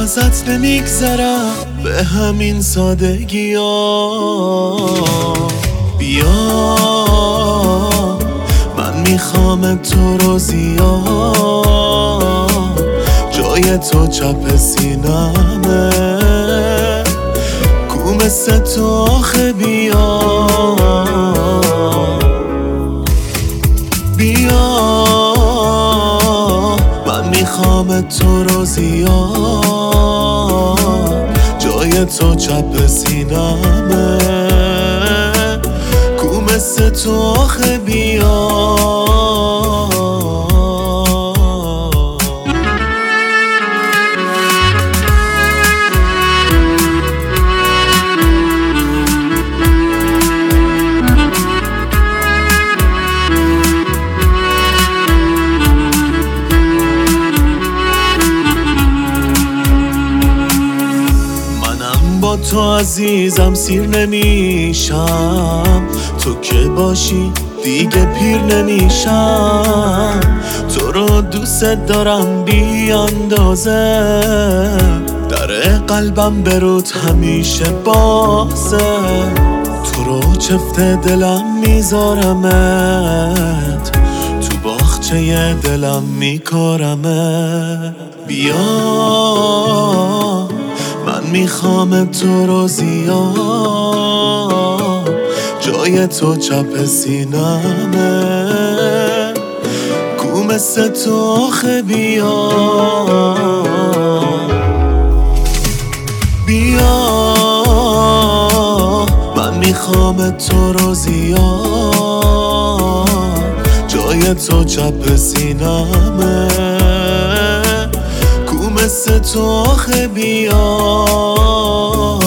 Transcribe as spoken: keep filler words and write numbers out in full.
ازت نمیگذرم به همین سادگی ها. بیا من میخوام تو رو زیاد، جای تو چپ سینمه، کو مثل تو آخه بیا. بیا من میخوام تو رو زیاد، جای تو چپ سینمه، کو مثل تو آخه بیا. با تو عزیزم سیر نمیشم، تو که باشی دیگه پیر نمیشم. تو رو دوست دارم بی اندازه، در قلبم برود همیشه بازه. تو رو چفت دلم میذارمت، تو باغچه دلم میکارمت. بیا من میخوام تو رو زیاد، جای تو چپ سینمه، کو مثل تو آخه بیا. بیا من میخوام تو رو زیاد، جای تو چپ سینمه، کو مثل تو آخه بیا.